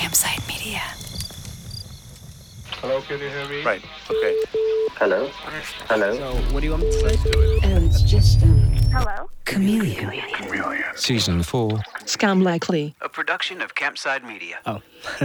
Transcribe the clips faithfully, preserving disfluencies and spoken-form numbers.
Campside Media. Hello, can you hear me? Right, okay. Hello? Hello? So, what do you want me to say? Oh, it's just um, Hello? Chameleon. Season four. Scam Likely. A production of Campside Media. Oh.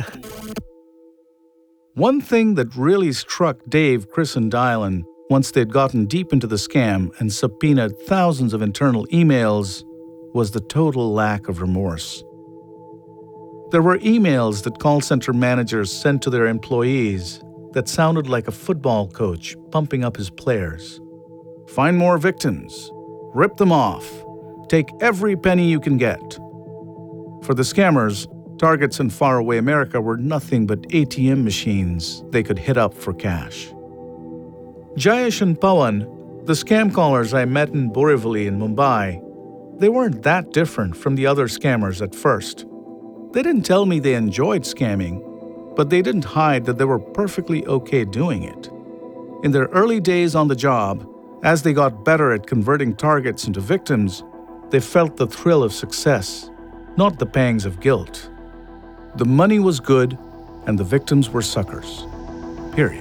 One thing that really struck Dave, Chris, and Dylan once they'd gotten deep into the scam and subpoenaed thousands of internal emails was the total lack of remorse. There were emails that call center managers sent to their employees that sounded like a football coach pumping up his players. Find more victims. Rip them off. Take every penny you can get. For the scammers, targets in faraway America were nothing but A T M machines they could hit up for cash. Jayesh and Pawan, the scam callers I met in Borivali in Mumbai, they weren't that different from the other scammers at first. They didn't tell me they enjoyed scamming, but they didn't hide that they were perfectly okay doing it. In their early days on the job, as they got better at converting targets into victims, they felt the thrill of success, not the pangs of guilt. The money was good, and the victims were suckers. Period.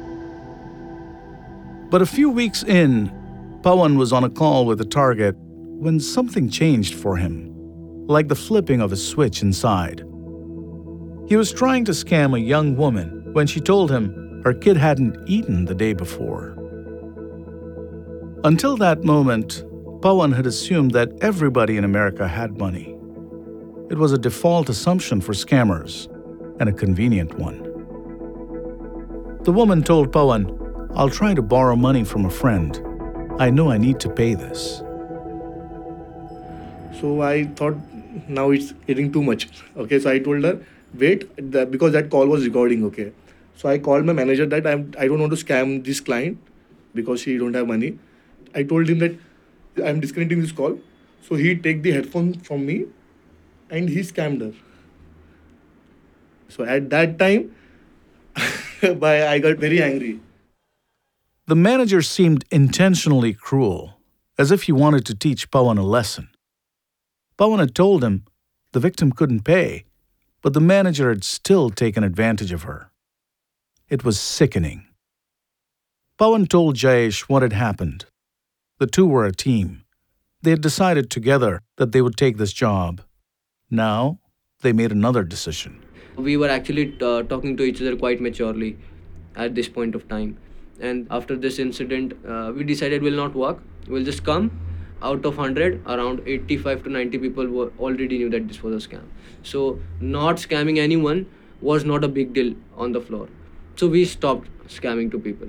But a few weeks in, Pawan was on a call with a target when something changed for him, like the flipping of a switch inside. He was trying to scam a young woman when she told him her kid hadn't eaten the day before. Until that moment, Pawan had assumed that everybody in America had money. It was a default assumption for scammers, and a convenient one. The woman told Pawan, "I'll try to borrow money from a friend. I know I need to pay this." So I thought, now it's getting too much. Okay, so I told her, wait, the, because that call was recording, okay. So I called my manager that I'm, I don't want to scam this client because she don't have money. I told him that I'm disconnecting this call. So he take the headphone from me and he scammed her. So at that time, I got very angry. The manager seemed intentionally cruel, as if he wanted to teach Pawan a lesson. Pawan had told him the victim couldn't pay, but the manager had still taken advantage of her. It was sickening. Pawan told Jayesh what had happened. The two were a team. They had decided together that they would take this job. Now, they made another decision. We were actually uh, talking to each other quite maturely at this point of time. And after this incident, uh, we decided we'll not work. We'll just come. Out of one hundred, around eighty-five to ninety people were already knew that this was a scam. So not scamming anyone was not a big deal on the floor. So we stopped scamming to people.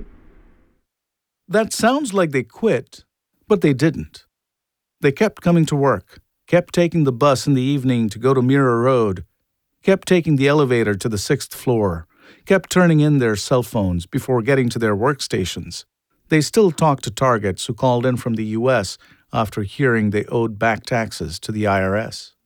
That sounds like they quit, but they didn't. They kept coming to work, kept taking the bus in the evening to go to Mira Road, kept taking the elevator to the sixth floor, kept turning in their cell phones before getting to their workstations. They still talked to targets who called in from the U S after hearing they owed back taxes to the I R S.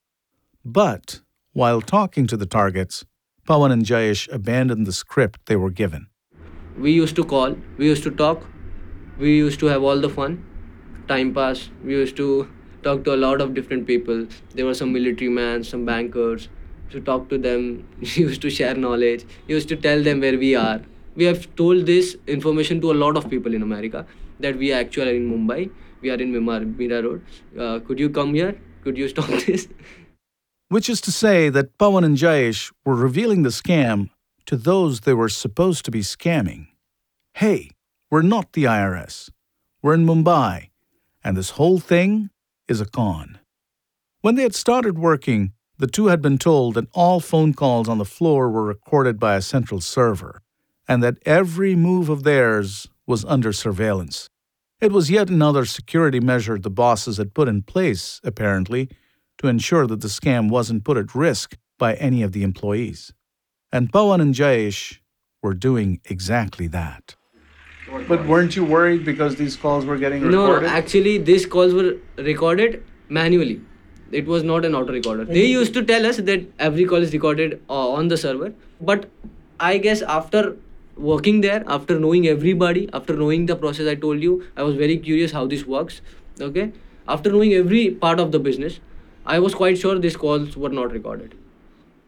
But while talking to the targets, Pawan and Jayesh abandoned the script they were given. We used to call, we used to talk, we used to have all the fun, time pass. We used to talk to a lot of different people. There were some military men, some bankers. To talk to them, we used to share knowledge, we used to tell them where we are. We have told this information to a lot of people in America that we actually are in Mumbai. We are in Mira Road. Uh, could you come here? Could you stop this? Which is to say that Pawan and Jayesh were revealing the scam to those they were supposed to be scamming. Hey, we're not the I R S. We're in Mumbai, and this whole thing is a con. When they had started working, the two had been told that all phone calls on the floor were recorded by a central server, and that every move of theirs was under surveillance. It was yet another security measure the bosses had put in place, apparently, to ensure that the scam wasn't put at risk by any of the employees. And Pawan and Jayesh were doing exactly that. But weren't you worried because these calls were getting recorded? No, actually, these calls were recorded manually. It was not an auto recorder. They used to tell us that every call is recorded uh, on the server. But I guess after working there, after knowing everybody, after knowing the process I told you, I was very curious how this works. Okay. After knowing every part of the business, I was quite sure these calls were not recorded.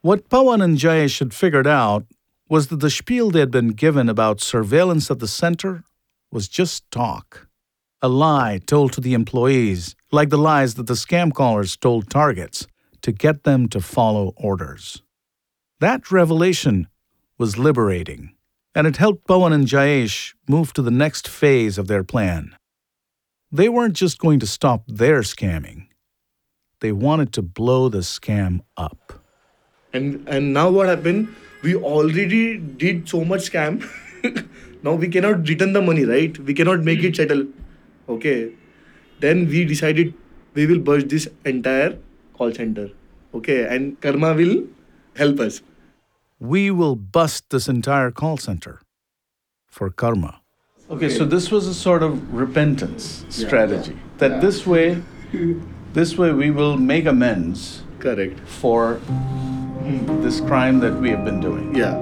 What Pawan and Jayesh had figured out was that the spiel they had been given about surveillance at the center was just talk. A lie told to the employees, like the lies that the scam callers told targets, to get them to follow orders. That revelation was liberating, and it helped Pawan and Jayesh move to the next phase of their plan. They weren't just going to stop their scamming. They wanted to blow the scam up. And and now what happened? We already did so much scam. Now we cannot return the money, right? We cannot make it settle. Okay. Then we decided we will burst this entire call center. Okay. And Karma will help us. We will bust this entire call center for Karma. Okay, so this was a sort of repentance strategy. That this way, this way we will make amends Correct. for this crime that we have been doing. Yeah.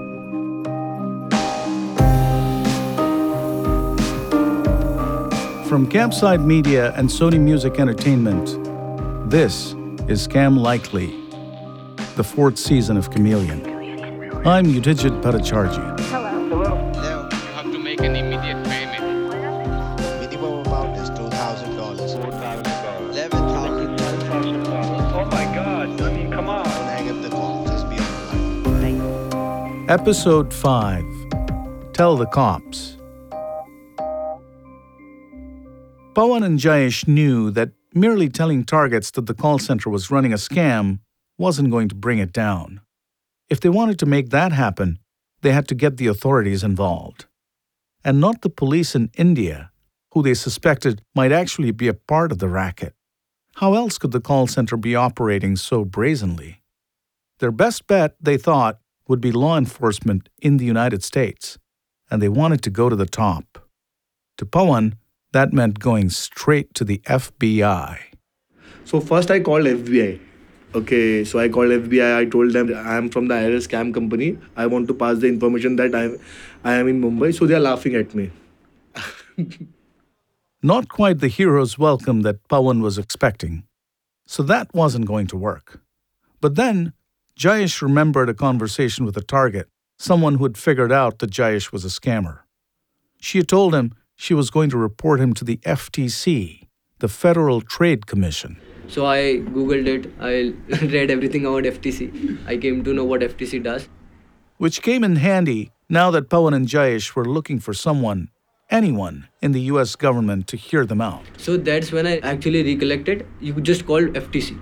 From Campside Media and Sony Music Entertainment, this is Scam Likely, the fourth season of Chameleon. I'm Yudhijit Bhattacharjee. Hello, you have to make an immediate payment. Minimum amount is two thousand dollars. four thousand dollars. Eleven thousand. Oh my God, I mean, come on. Don't hang up the call. Just be on the line. Episode five, Tell the Cops. Pawan and Jayesh knew that merely telling targets that the call center was running a scam wasn't going to bring it down. If they wanted to make that happen, they had to get the authorities involved. And not the police in India, who they suspected might actually be a part of the racket. How else could the call center be operating so brazenly? Their best bet, they thought, would be law enforcement in the United States, and they wanted to go to the top. To Pawan, that meant going straight to the F B I. So first I called F B I. Okay, so I called F B I. I told them I am from the I R S scam company. I want to pass the information that I, I am in Mumbai. So they are laughing at me. Not quite the hero's welcome that Pawan was expecting. So that wasn't going to work. But then, Jayesh remembered a conversation with a target, someone who had figured out that Jayesh was a scammer. She had told him she was going to report him to the F T C, the Federal Trade Commission. So I googled it. I read everything about F T C. I came to know what F T C does. Which came in handy now that Pawan and Jayesh were looking for someone, anyone, in the U S government to hear them out. So that's when I actually recollected. You just called F T C.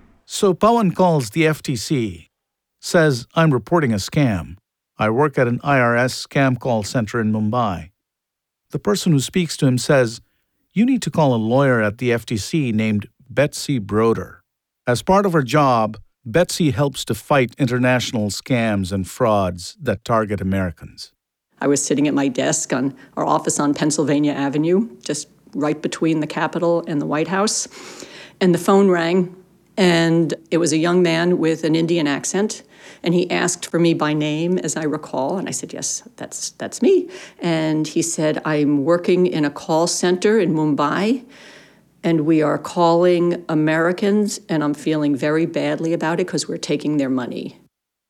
So Pawan calls the F T C, says, I'm reporting a scam. I work at an I R S scam call center in Mumbai. The person who speaks to him says, you need to call a lawyer at the F T C named Betsy Broder. As part of her job, Betsy helps to fight international scams and frauds that target Americans. I was sitting at my desk on our office on Pennsylvania Avenue, just right between the Capitol and the White House, and the phone rang, and it was a young man with an Indian accent, and he asked for me by name, as I recall, and I said, yes, that's that's me. And he said, I'm working in a call center in Mumbai, and we are calling Americans, and I'm feeling very badly about it because we're taking their money.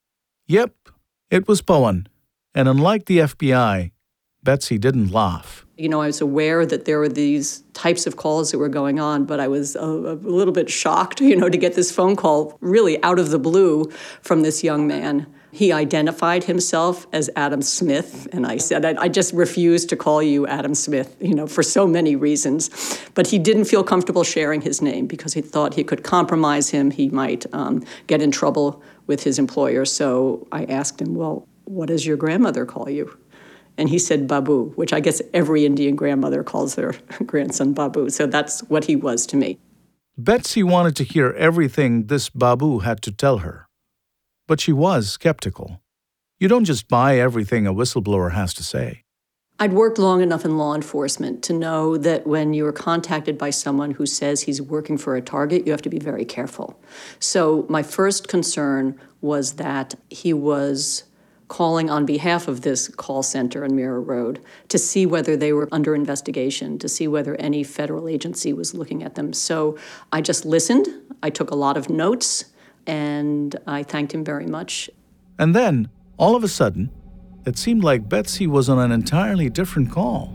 Yep, it was Pawan. And unlike the F B I, Betsy didn't laugh. You know, I was aware that there were these types of calls that were going on, but I was a, a little bit shocked, you know, to get this phone call really out of the blue from this young man. He identified himself as Adam Smith, and I said, I, I just refuse to call you Adam Smith, you know, for so many reasons. But he didn't feel comfortable sharing his name because he thought he could compromise him. He might um, get in trouble with his employer. So I asked him, well, what does your grandmother call you? And he said Babu, which I guess every Indian grandmother calls their grandson Babu. So that's what he was to me. Betsy wanted to hear everything this Babu had to tell her. But she was skeptical. You don't just buy everything a whistleblower has to say. I'd worked long enough in law enforcement to know that when you're contacted by someone who says he's working for a target, you have to be very careful. So my first concern was that he was calling on behalf of this call center on Mirror Road to see whether they were under investigation, to see whether any federal agency was looking at them. So I just listened. I took a lot of notes. And I thanked him very much. And then, all of a sudden, it seemed like Betsy was on an entirely different call.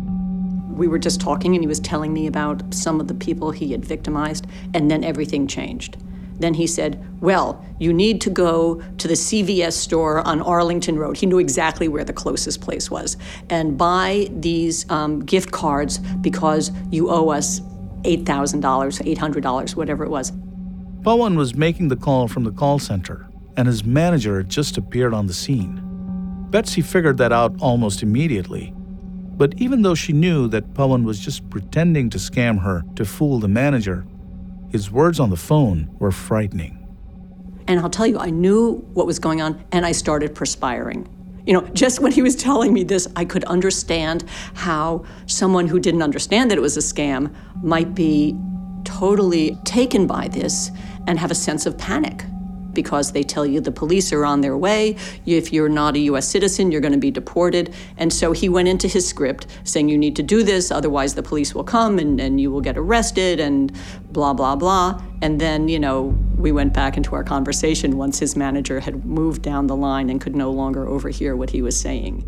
We were just talking, and he was telling me about some of the people he had victimized, and then everything changed. Then he said, well, you need to go to the C V S store on Arlington Road. He knew exactly where the closest place was. And buy these um, gift cards because you owe us eight thousand dollars, eight hundred dollars, whatever it was. Pawan was making the call from the call center, and his manager had just appeared on the scene. Betsy figured that out almost immediately. But even though she knew that Pawan was just pretending to scam her to fool the manager, his words on the phone were frightening. And I'll tell you, I knew what was going on, and I started perspiring. You know, just when he was telling me this, I could understand how someone who didn't understand that it was a scam might be totally taken by this and have a sense of panic, because they tell you the police are on their way. If you're not a U S citizen, you're going to be deported. And so he went into his script saying, you need to do this, otherwise the police will come and, and you will get arrested and blah, blah, blah. And then, you know, we went back into our conversation once his manager had moved down the line and could no longer overhear what he was saying.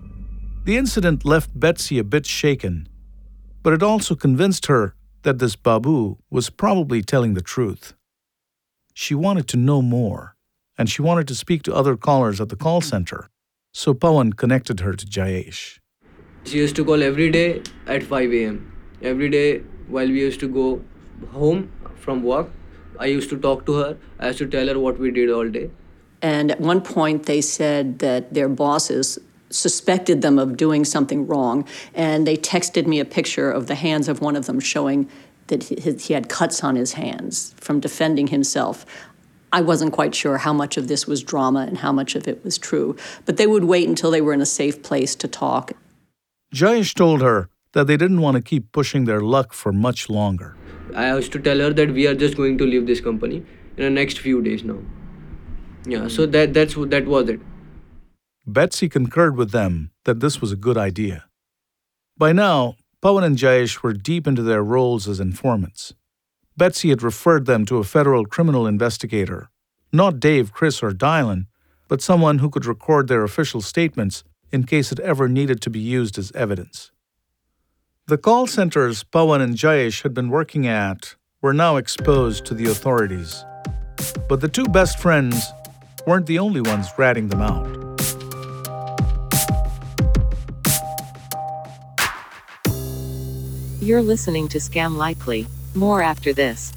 The incident left Betsy a bit shaken, but it also convinced her that this Babu was probably telling the truth. She wanted to know more, and she wanted to speak to other callers at the call center, so Pawan connected her to Jayesh. She used to call every day at five a.m. Every day while we used to go home from work, I used to talk to her. I used to tell her what we did all day. And at one point they said that their bosses suspected them of doing something wrong, and they texted me a picture of the hands of one of them showing that he had cuts on his hands from defending himself. I wasn't quite sure how much of this was drama and how much of it was true, but they would wait until they were in a safe place to talk. Jayesh told her that they didn't want to keep pushing their luck for much longer. I used to tell her that we are just going to leave this company in the next few days now. Yeah, so that that's that was it. Betsy concurred with them that this was a good idea. By now, Pawan and Jayesh were deep into their roles as informants. Betsy had referred them to a federal criminal investigator, not Dave, Chris, or Dylan, but someone who could record their official statements in case it ever needed to be used as evidence. The call centers Pawan and Jayesh had been working at were now exposed to the authorities. But the two best friends weren't the only ones ratting them out. You're listening to Scam Likely. More after this.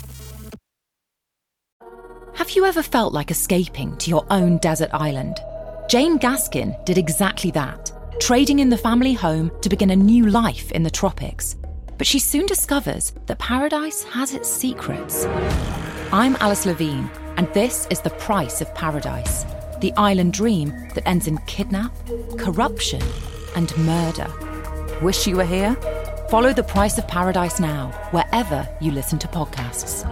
Have you ever felt like escaping to your own desert island? Jane Gaskin did exactly that, trading in the family home to begin a new life in the tropics. But she soon discovers that paradise has its secrets. I'm Alice Levine, and this is The Price of Paradise, the island dream that ends in kidnap, corruption, and murder. Wish you were here? Follow The Price of Paradise now, wherever you listen to podcasts.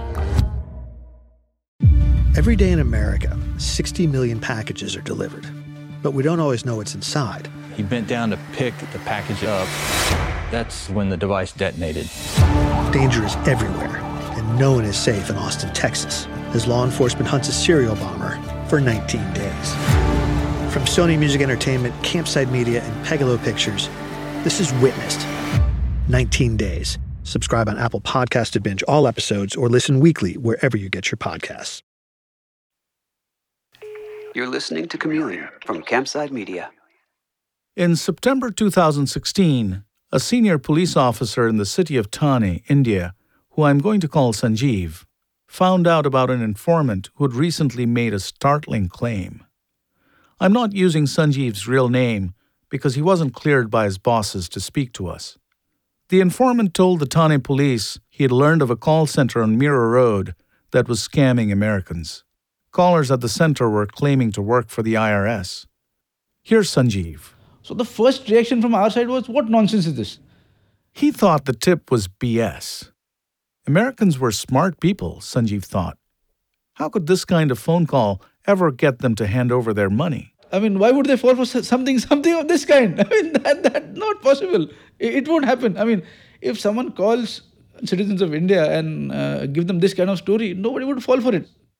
Every day in America, sixty million packages are delivered. But we don't always know what's inside. He bent down to pick the package up. That's when the device detonated. Danger is everywhere, and no one is safe in Austin, Texas, as law enforcement hunts a serial bomber for nineteen days. From Sony Music Entertainment, Campside Media, and Pegalo Pictures, this is Witnessed. nineteen days. Subscribe on Apple Podcasts to binge all episodes or listen weekly wherever you get your podcasts. You're listening to Chameleon from Campside Media. In September two thousand sixteen, a senior police officer in the city of Thane, India, who I'm going to call Sanjeev, found out about an informant who had recently made a startling claim. I'm not using Sanjeev's real name because he wasn't cleared by his bosses to speak to us. The informant told the Thane police he had learned of a call center on Mira Road that was scamming Americans. Callers at the center were claiming to work for the I R S. Here's Sanjeev. So the first reaction from our side was, what nonsense is this? He thought the tip was B S. Americans were smart people, Sanjeev thought. How could this kind of phone call ever get them to hand over their money? I mean, why would they fall for something something of this kind? I mean, that that not possible. It, it won't happen. I mean, if someone calls citizens of India and uh, give them this kind of story, nobody would fall for it.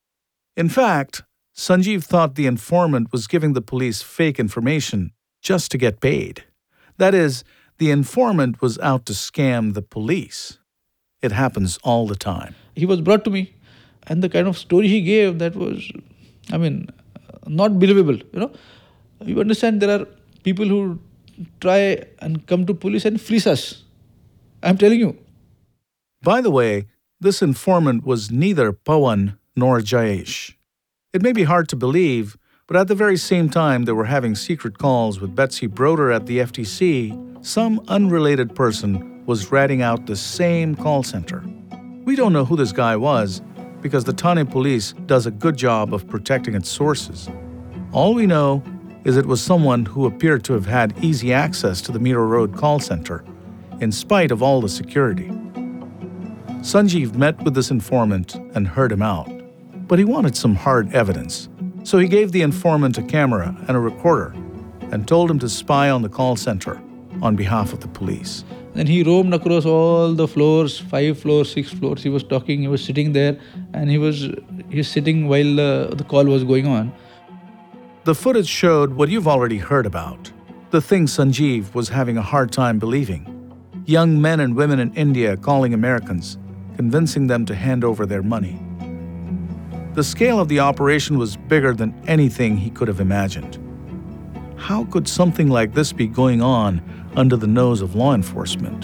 In fact, Sanjeev thought the informant was giving the police fake information just to get paid. That is, the informant was out to scam the police. It happens all the time. He was brought to me, and the kind of story he gave, that was, I mean, not believable, you know. You understand, there are people who try and come to police and fleece us. I'm telling you. By the way, this informant was neither Pawan nor Jayesh. It may be hard to believe, but at the very same time they were having secret calls with Betsy Broder at the F T C, some unrelated person was ratting out the same call center. We don't know who this guy was because the Thane police does a good job of protecting its sources. All we know is it was someone who appeared to have had easy access to the Mira Road call center, in spite of all the security. Sanjeev met with this informant and heard him out, but he wanted some hard evidence. So he gave the informant a camera and a recorder and told him to spy on the call center on behalf of the police. Then he roamed across all the floors, five floors, six floors. He was talking, he was sitting there, and he was he was sitting while uh, the call was going on. The footage showed what you've already heard about, the thing Sanjeev was having a hard time believing. Young men and women in India calling Americans, convincing them to hand over their money. The scale of the operation was bigger than anything he could have imagined. How could something like this be going on under the nose of law enforcement?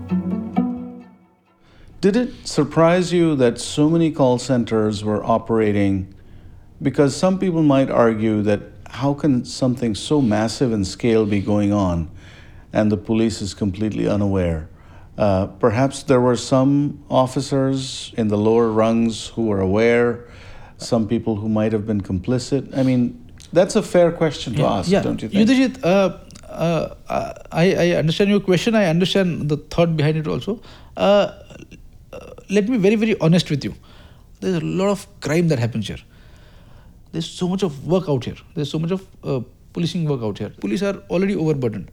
Did it surprise you that so many call centers were operating? Because some people might argue that how can something so massive in scale be going on and the police is completely unaware? Uh, perhaps there were some officers in the lower rungs who were aware, some people who might have been complicit. I mean, that's a fair question to yeah, ask, yeah. don't you think? Yudhijit, uh, uh, I, I understand your question. I understand the thought behind it also. Uh, uh, let me be very, very honest with you. There's a lot of crime that happens here. There's so much of work out here. There's so much of uh, policing work out here. Police are already overburdened.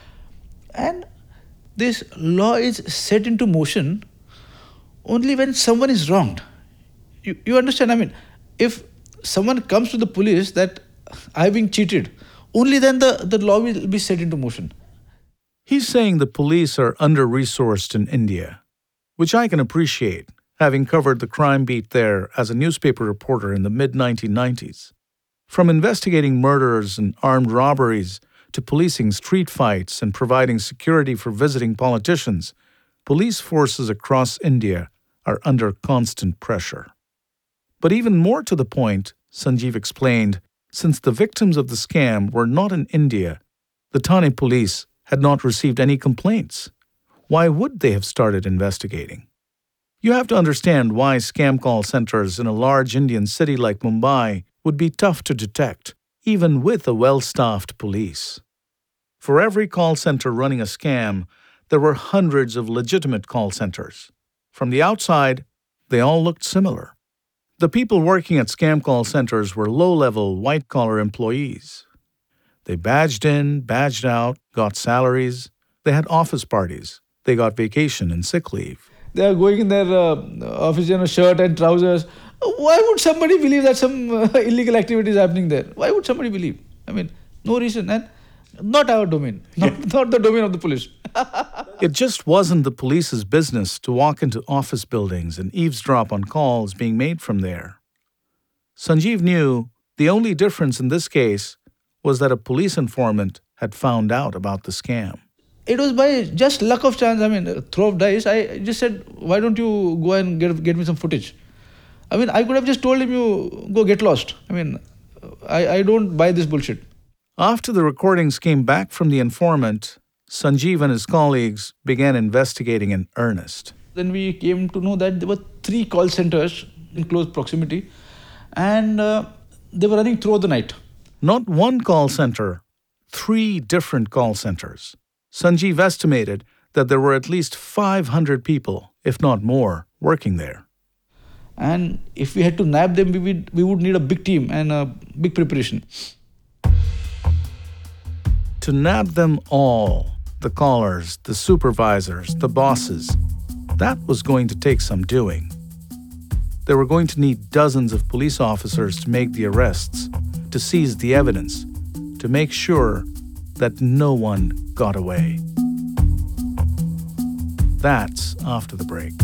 And this law is set into motion only when someone is wronged. You, you understand? I mean, if someone comes to the police that I've been cheated, only then the, the law will be set into motion. He's saying the police are under-resourced in India, which I can appreciate, having covered the crime beat there as a newspaper reporter in the mid nineteen nineties. From investigating murders and armed robberies to policing street fights and providing security for visiting politicians, police forces across India are under constant pressure. But even more to the point, Sanjeev explained, since the victims of the scam were not in India, the Thane police had not received any complaints. Why would they have started investigating? You have to understand why scam call centers in a large Indian city like Mumbai would be tough to detect, even with a well-staffed police. For every call center running a scam, there were hundreds of legitimate call centers. From the outside, they all looked similar. The people working at scam call centers were low-level, white-collar employees. They badged in, badged out, got salaries. They had office parties. They got vacation and sick leave. They are going in their uh, office in a shirt and trousers. Why would somebody believe that some uh, illegal activity is happening there? Why would somebody believe? I mean, no reason. And not our domain. Not, not the domain of the police. It just wasn't the police's business to walk into office buildings and eavesdrop on calls being made from there. Sanjeev knew the only difference in this case was that a police informant had found out about the scam. It was by just luck of chance. I mean, throw of dice. I just said, why don't you go and get, get me some footage? I mean, I could have just told him, you go get lost. I mean, I, I don't buy this bullshit. After the recordings came back from the informant, Sanjeev and his colleagues began investigating in earnest. Then we came to know that there were three call centers in close proximity, and uh, they were running throughout the night. Not one call center, three different call centers. Sanjeev estimated that there were at least five hundred people, if not more, working there. And if we had to nab them, we would, we would need a big team and a big preparation. To nab them all, the callers, the supervisors, the bosses, that was going to take some doing. they were going to need dozens of police officers to make the arrests, to seize the evidence, to make sure that no one got away. That's after the break.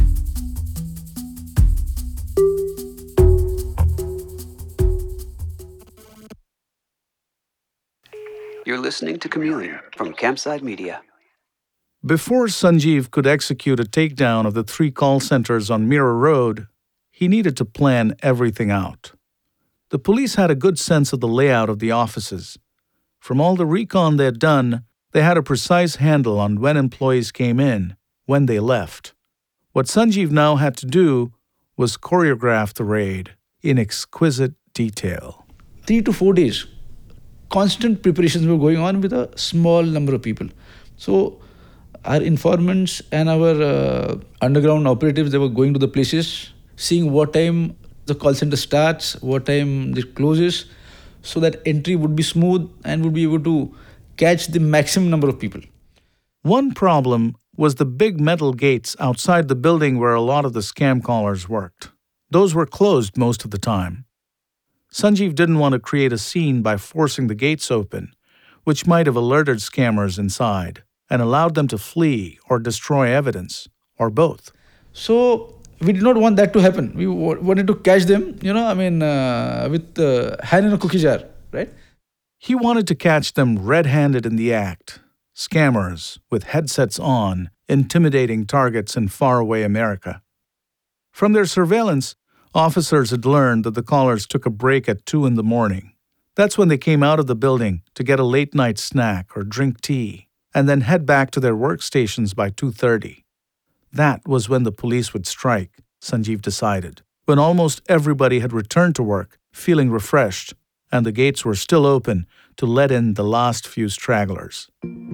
You're listening to Chameleon from Campside Media. Before Sanjeev could execute a takedown of the three call centers on Mirror Road, he needed to plan everything out. The police had a good sense of the layout of the offices. From all the recon they had done, they had a precise handle on when employees came in, when they left. What Sanjeev now had to do was choreograph the raid in exquisite detail. Three to four days, constant preparations were going on with a small number of people. So our informants and our uh, underground operatives, they were going to the places, seeing what time the call center starts, what time it closes, so that entry would be smooth and would be able to catch the maximum number of people. One problem was the big metal gates outside the building where a lot of the scam callers worked. Those were closed most of the time. Sanjeev didn't want to create a scene by forcing the gates open, which might have alerted scammers inside and allowed them to flee or destroy evidence, or both. So we did not want that to happen. We w- wanted to catch them, you know, I mean, uh, with the uh, hand in a cookie jar, right? He wanted to catch them red-handed in the act. Scammers with headsets on, intimidating targets in faraway America. From their surveillance, officers had learned that the callers took a break at two in the morning. That's when they came out of the building to get a late-night snack or drink tea, and then head back to their workstations by two thirty. That was when the police would strike, Sanjeev decided, when almost everybody had returned to work, feeling refreshed, and the gates were still open to let in the last few stragglers.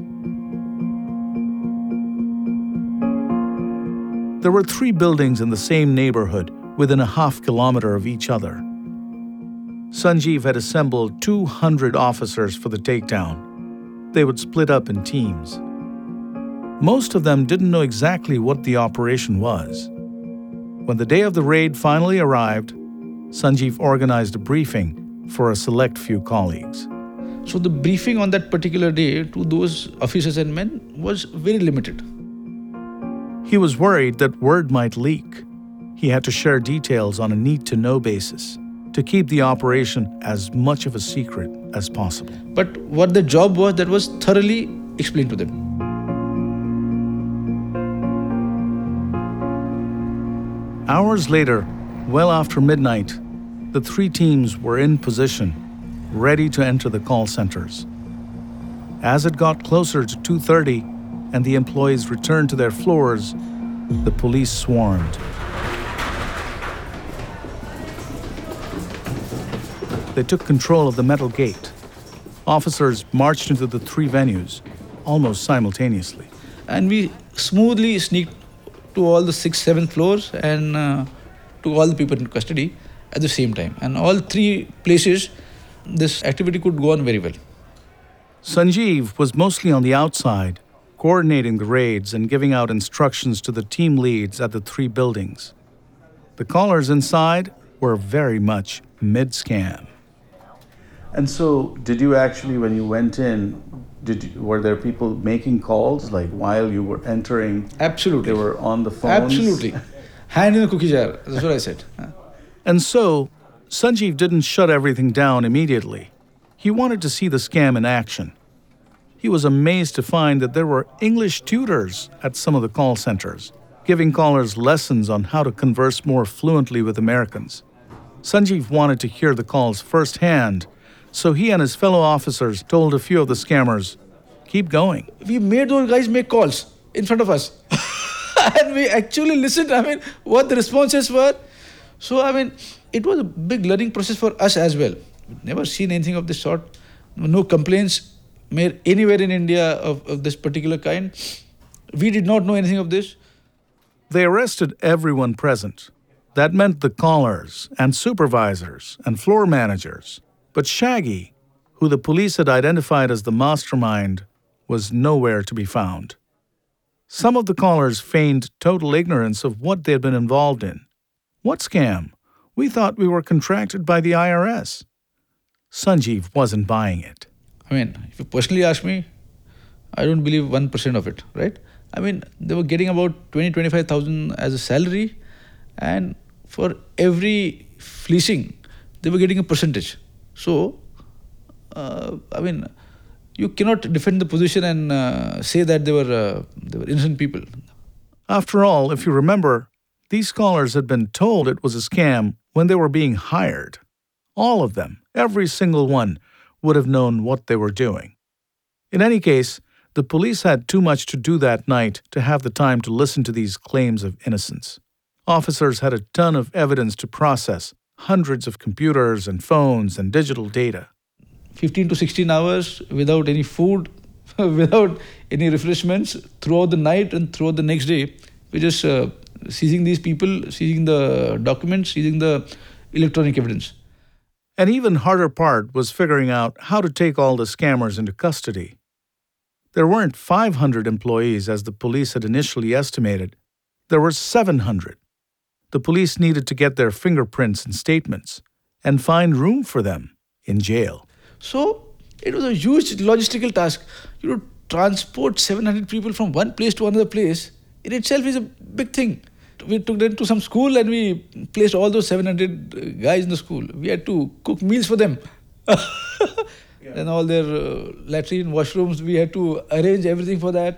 There were three buildings in the same neighborhood, within a half kilometer of each other. Sanjeev had assembled two hundred officers for the takedown. They would split up in teams. Most of them didn't know exactly what the operation was. When the day of the raid finally arrived, Sanjeev organized a briefing for a select few colleagues. So the briefing on that particular day to those officers and men was very limited. He was worried that word might leak. He had to share details on a need-to-know basis to keep the operation as much of a secret as possible. But what the job was, that was thoroughly explained to them. Hours later, well after midnight, the three teams were in position, ready to enter the call centers. As it got closer to two thirty and the employees returned to their floors, the police swarmed. They took control of the metal gate. Officers marched into the three venues, almost simultaneously. And we smoothly sneaked to all the sixth, seventh floors and uh, took all the people in custody at the same time. And all three places, this activity could go on very well. Sanjeev was mostly on the outside, coordinating the raids and giving out instructions to the team leads at the three buildings. The callers inside were very much mid-scam. And so, did you actually, when you went in, did you, were there people making calls, like while you were entering? Absolutely. They were on the phones? Absolutely. Hand in a cookie jar, that's what I said. And so, Sanjeev didn't shut everything down immediately. He wanted to see the scam in action. He was amazed to find that there were English tutors at some of the call centers, giving callers lessons on how to converse more fluently with Americans. Sanjeev wanted to hear the calls firsthand, so he and his fellow officers told a few of the scammers, keep going. We made those guys make calls in front of us. And we actually listened, I mean, what the responses were. So, I mean, it was a big learning process for us as well. We've never seen anything of this sort. No complaints made anywhere in India of, of this particular kind. We did not know anything of this. They arrested everyone present. That meant the callers and supervisors and floor managers. But Shaggy, who the police had identified as the mastermind, was nowhere to be found. Some of the callers feigned total ignorance of what they had been involved in. What scam We thought we were contracted by the I R S. Sanjeev wasn't buying it. I mean, if you personally ask me, I don't believe one percent of it, right? I mean, they were getting about twenty, twenty-five thousand as a salary, and for every fleecing, they were getting a percentage. So, uh, I mean, you cannot defend the position and uh, say that they were uh, they were innocent people. After all, if you remember, these scholars had been told it was a scam when they were being hired. All of them, every single one, would have known what they were doing. In any case, the police had too much to do that night to have the time to listen to these claims of innocence. Officers had a ton of evidence to process, hundreds of computers and phones and digital data. fifteen to sixteen hours without any food, without any refreshments throughout the night and throughout the next day. We're just uh, seizing these people, seizing the documents, seizing the electronic evidence. An even harder part was figuring out how to take all the scammers into custody. There weren't five hundred employees as the police had initially estimated. There were seven hundred. The police needed to get their fingerprints and statements and find room for them in jail. So it was a huge logistical task. You know, transport seven hundred people from one place to another place in itself is a big thing. We took them to some school and we placed all those seven hundred guys in the school. We had to cook meals for them. Yeah. And all their uh, latrine, washrooms, we had to arrange everything for that.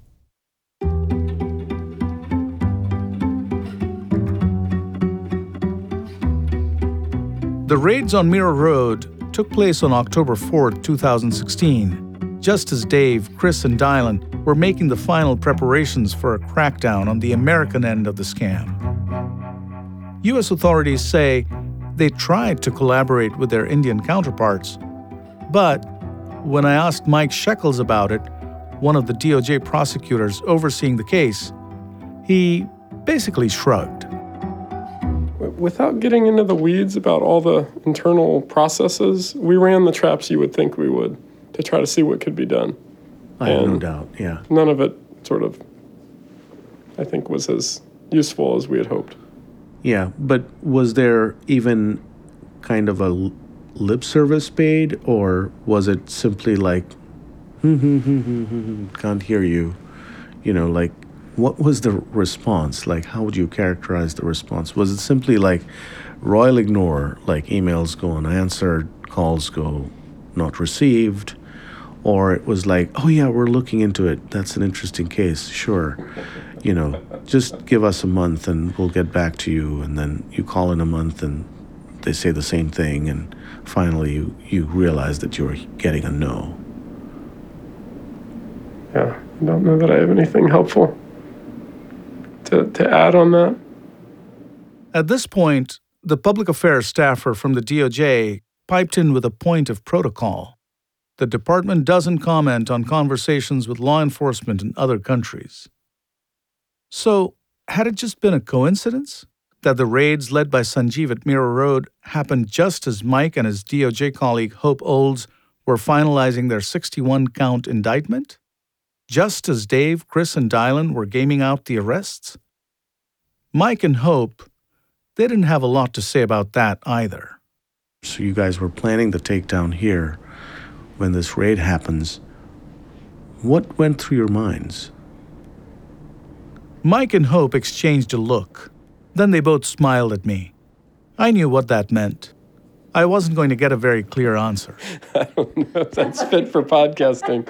The raids on Mira Road took place on October fourth, two thousand sixteen, just as Dave, Chris, and Dylan were making the final preparations for a crackdown on the American end of the scam. U S authorities say they tried to collaborate with their Indian counterparts, but when I asked Mike Shekels about it, one of the D O J prosecutors overseeing the case, he basically shrugged. Without getting into the weeds about all the internal processes, we ran the traps you would think we would to try to see what could be done. I have no doubt, yeah. None of it sort of, I think, was as useful as we had hoped. Yeah, but was there even kind of a lip service paid, or was it simply like, hmm, hmm, hmm, hmm, hmm, can't hear you? You know, like, what was the response? Like, how would you characterize the response? Was it simply like royal ignore, like emails go unanswered, calls go not received? Or it was like, oh yeah, we're looking into it. That's an interesting case, sure. You know, just give us a month and we'll get back to you. And then you call in a month and they say the same thing. And finally you, you realize that you're getting a no. Yeah, I don't know that I have anything helpful to, to add on that. At this point, the public affairs staffer from the D O J piped in with a point of protocol. The department doesn't comment on conversations with law enforcement in other countries. So, had it just been a coincidence that the raids led by Sanjeev at Mira Road happened just as Mike and his D O J colleague Hope Olds were finalizing their sixty-one count indictment? Just as Dave, Chris, and Dylan were gaming out the arrests? Mike and Hope, they didn't have a lot to say about that either. So you guys were planning the takedown here. When this raid happens, what went through your minds? Mike and Hope exchanged a look. Then they both smiled at me. I knew what that meant. I wasn't going to get a very clear answer. I don't know if that's fit for podcasting.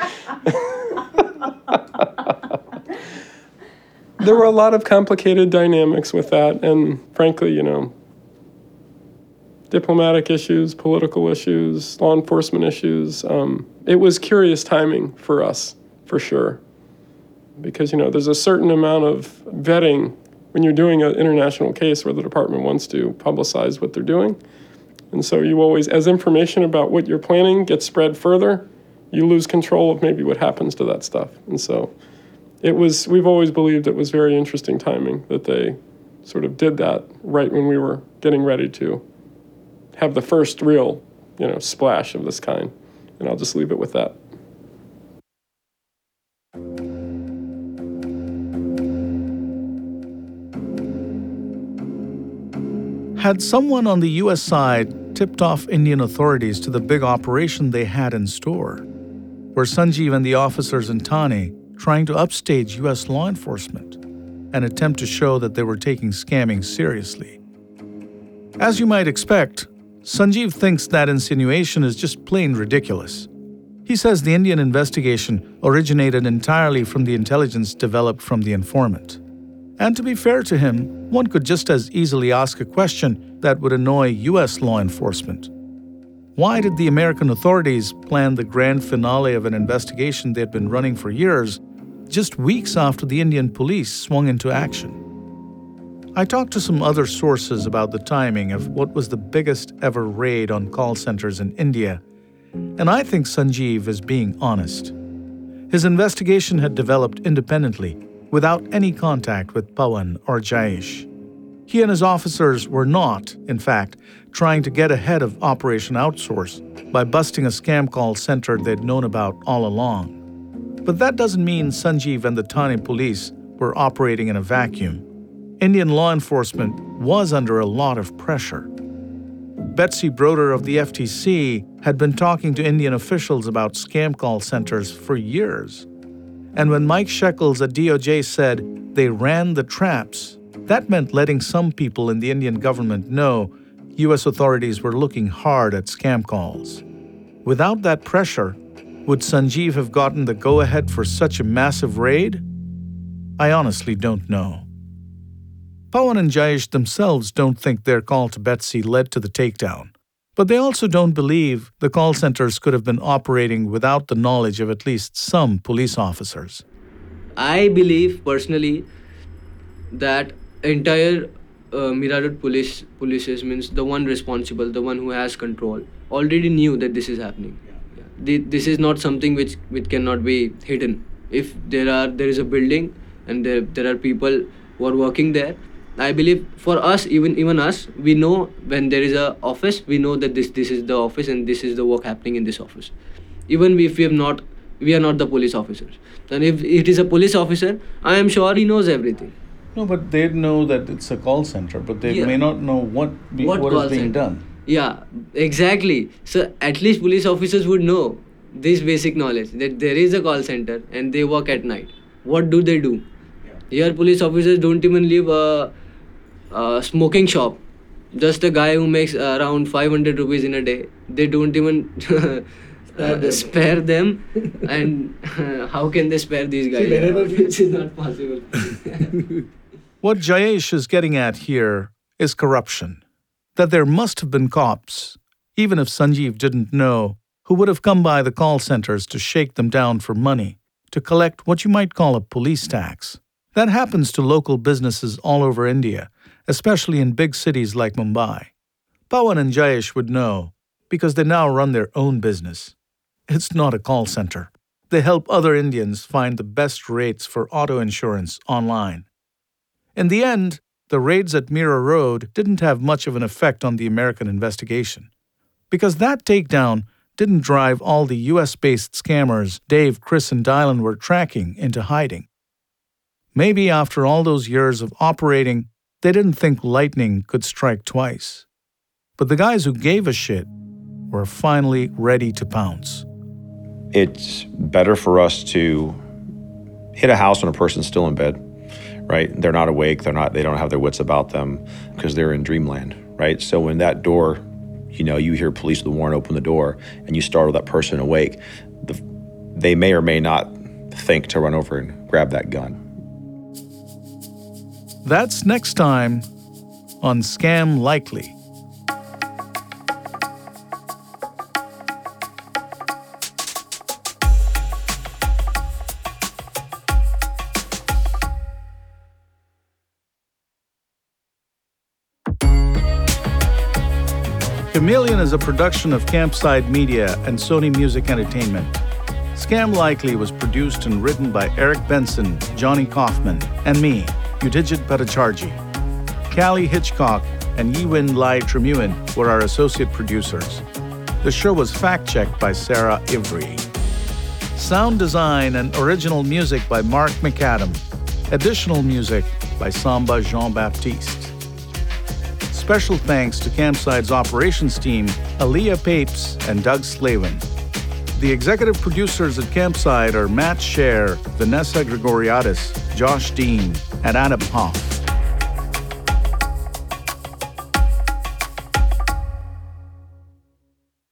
There were a lot of complicated dynamics with that, and frankly, you know, diplomatic issues, political issues, law enforcement issues. Um, it was curious timing for us, for sure. Because, you know, there's a certain amount of vetting when you're doing an international case where the department wants to publicize what they're doing. And so you always, as information about what you're planning gets spread further, you lose control of maybe what happens to that stuff. And so it was, we've always believed it was very interesting timing that they sort of did that right when we were getting ready to have the first real, you know, splash of this kind. And I'll just leave it with that. Had someone on the U S side tipped off Indian authorities to the big operation they had in store? Were Sanjeev and the officers in Thane trying to upstage U S law enforcement, an attempt to show that they were taking scamming seriously? As you might expect, Sanjeev thinks that insinuation is just plain ridiculous. He says the Indian investigation originated entirely from the intelligence developed from the informant. And to be fair to him, one could just as easily ask a question that would annoy U S law enforcement. Why did the American authorities plan the grand finale of an investigation they had been running for years, just weeks after the Indian police swung into action? I talked to some other sources about the timing of what was the biggest ever raid on call centers in India, and I think Sanjeev is being honest. His investigation had developed independently, without any contact with Pawan or Jayesh. He and his officers were not, in fact, trying to get ahead of Operation Outsource by busting a scam call center they'd known about all along. But that doesn't mean Sanjeev and the Thane police were operating in a vacuum. Indian law enforcement was under a lot of pressure. Betsy Broder of the F T C had been talking to Indian officials about scam call centers for years. And when Mike Shekels at D O J said they ran the traps, that meant letting some people in the Indian government know U S authorities were looking hard at scam calls. Without that pressure, would Sanjeev have gotten the go-ahead for such a massive raid? I honestly don't know. Pawan and Jayesh themselves don't think their call to Betsy led to the takedown. But they also don't believe the call centers could have been operating without the knowledge of at least some police officers. I believe personally that entire uh, Mira Road police polices means the one responsible, the one who has control, already knew that this is happening. Yeah. The, this is not something which, which cannot be hidden. If there are there is a building and there, there are people who are working there, I believe for us, even even us, we know when there is a office, we know that this this is the office and this is the work happening in this office. Even if we have not, we are not the police officers. And if it is a police officer, I am sure he knows everything. No, but they know that it's a call center, but they Yeah. may not know what be, What what call is being center? done. Yeah, exactly. So at least police officers would know this basic knowledge that there is a call center and they work at night. What do they do? Here, police officers don't even leave a, a smoking shop. Just a guy who makes around five hundred rupees in a day. They don't even uh, them. spare them. And uh, how can they spare these guys? Which is not possible. What Jayesh is getting at here is corruption. That there must have been cops, even if Sanjeev didn't know, who would have come by the call centers to shake them down for money, to collect what you might call a police tax. That happens to local businesses all over India, especially in big cities like Mumbai. Pawan and Jayesh would know, because they now run their own business. It's not a call center. They help other Indians find the best rates for auto insurance online. In the end, the raids at Mira Road didn't have much of an effect on the American investigation, because that takedown didn't drive all the U S-based scammers Dave, Chris, and Dylan were tracking into hiding. Maybe after all those years of operating, they didn't think lightning could strike twice. But the guys who gave a shit were finally ready to pounce. It's better for us to hit a house when a person's still in bed, right? They're not awake, they're not, they don't have their wits about them because they're in dreamland, right? So when that door, you know, you hear police with the warrant open the door and you startle that person awake, the, they may or may not think to run over and grab that gun. That's next time on Scam Likely. Chameleon is a production of Campside Media and Sony Music Entertainment. Scam Likely was produced and written by Eric Benson, Johnny Kaufman, and me, Udijit Bhattacharjee. Callie Hitchcock and Yiwin Lai Tremuin were our associate producers. The show was fact-checked by Sarah Ivry. Sound design and original music by Mark McAdam. Additional music by Samba Jean-Baptiste. special thanks to Campside's operations team, Aaliyah Papes and Doug Slavin. The executive producers at Campside are Matt Scher, Vanessa Gregoriadis, Josh Dean, and Adam Hoff.